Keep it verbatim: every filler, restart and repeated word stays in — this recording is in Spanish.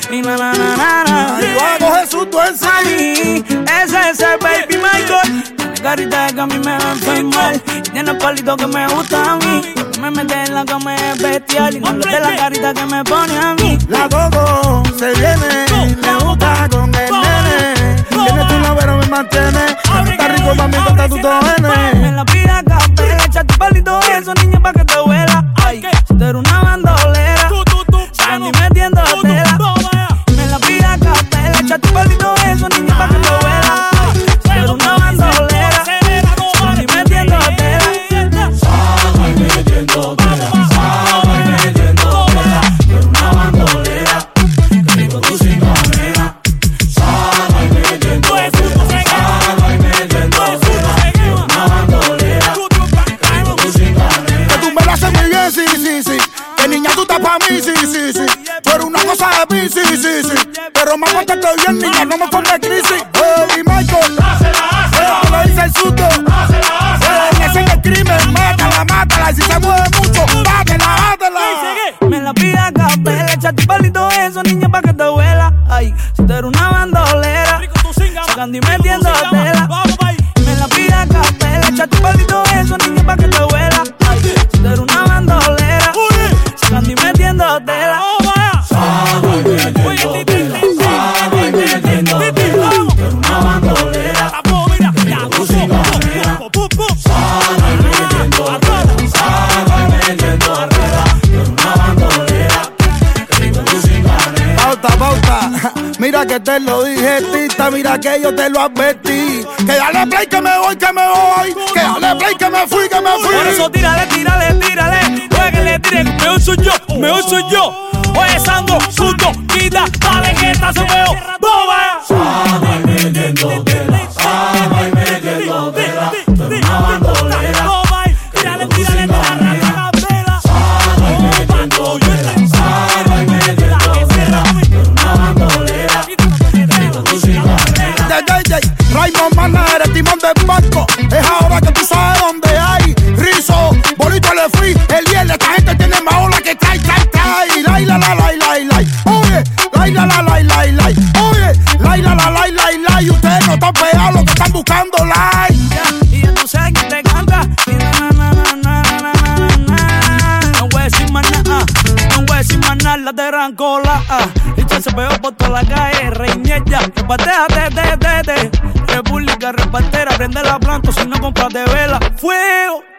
Y na na na na na. Y va a coger susto en sí. Ese es el baby Michael. Tiene carita que a mí me va a enfermar. Tiene palito que me gusta a mí. Cuando me mete en la cama es bestial. Y no le de la carita que me pone a mí. La Coco se viene, me gusta con el nene. Tiene tu novero, me mantiene. Está rico, mami, está tu toene. Me la pida capela, echa tu palito eso, niña, pa' que te huela. Ay, si tú eres una bandolera, Sandy metiendo tela. Me la pida capela, echa tu palito eso, niña, pa' que te huela. Ay, si tú eres una bandolera, Sandy metiendo tela. Sábado y metiendo tela, sábado y metiendo tela. Tú eres una bandolera, que rico tu cinturera. Sábado y metiendo tela, sábado y metiendo tela. Tú eres una bandolera, que rico tu cinturera. Que tú me lo haces muy bien, sí, sí, sí. Que niña tú estás pa' mí, sí, sí, sí. Tú eres una cosa de mí, sí, sí, sí. Pero más fuerte estoy bien, niña, no me pongas crisis. Baby Michael, te lo dice el susto. Le enseña el crimen, mátala, mátala. Y si se mueve mucho, bátela, bátela. Me la pida capela, echa tu palito eso, niña, pa' que te huela. Ay, si tú eres una bandolera, Sandy metiendo tela. Me la pida capela, echa tu palito eso, niña, pa' que te huela. Ay, si tú eres una bandolera, Sandy metiendo tela. Sábado y metiendo tela, sábado y metiendo tela. Tú eres una bandolera, que rico tu cinturera. Sábado y metiendo tela, sábado y metiendo tela. Tú eres una bandolera, que rico tu cinturera. Pauta, pauta, mira que te lo dije, tita, mira que yo te lo advertí. Que dale play que me voy, que me voy. Que dale play que me fui, que me fui. Por eso tírale, tírale, tírale. Oye, que le tire, mejor soy yo, mejor soy yo. Oye, Sando, susto, quita, dale que esta se veo. ¡Boba! Sábado y metiendo tela, sábado y metiendo tela. Tú eres una bandolera, que rico tu cinturera. Sábado y metiendo tela, sábado y metiendo tela. Tú eres una bandolera, que rico tu cinturera. De J J, Raymond Manera, el timón del barco. Es ahora que tú sabes dónde hay. Rizo, bonito le fui. El hielo, esta gente tiene más ola que trae, trae, trae. Lai, la, la, lai, lai, lai. Oye, lai, la, la, lai, lai, lai. Oye, lai, la, la, lai, lai, lai. Ustedes no están pegados, lo que están buscando, lai. Y ya tú sabes que te canta. Y na, na, na, na, na, na, na. No voy a decir más nada, no voy a decir más nada, la de rancola. Y ya se pegó por toda la calle, rey mierda. Repartéate, te, te, te. República repartera, prende la planta, si no compras de vela. Fuego.